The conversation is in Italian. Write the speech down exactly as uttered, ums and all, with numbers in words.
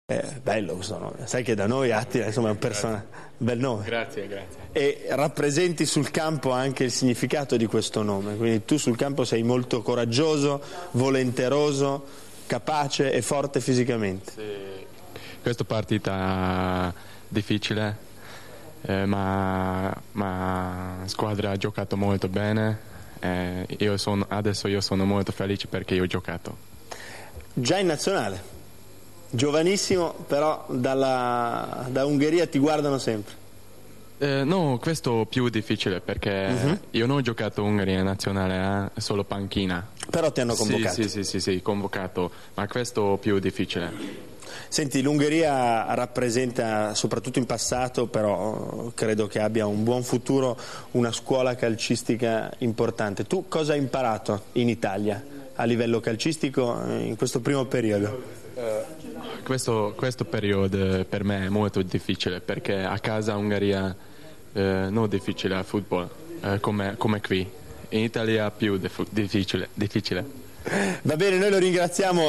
Eh, bello questo nome, sai che da noi Attila insomma è un personaggio, bel nome. Grazie, grazie. E rappresenti sul campo anche il significato di questo nome, quindi tu sul campo sei molto coraggioso, volenteroso, capace e forte fisicamente. Sì. Questa partita difficile, eh, ma ma la squadra ha giocato molto bene. Eh, io sono, adesso io sono molto felice perché io ho giocato. Già in nazionale, giovanissimo, però dalla, da Ungheria ti guardano sempre. Eh, no, questo è più difficile perché uh-huh. io non ho giocato Ungheria nazionale, eh, solo panchina. Però ti hanno convocato. Sì, sì, sì, sì, sì, convocato, ma questo è più difficile. Senti, l'Ungheria rappresenta, soprattutto in passato, però credo che abbia un buon futuro, una scuola calcistica importante. Tu cosa hai imparato in Italia a livello calcistico in questo primo periodo? Uh, questo, questo periodo per me è molto difficile perché a casa Ungheria eh, non è difficile a football eh, come, come qui. In Italia è più difficile, difficile. Va bene, noi lo ringraziamo.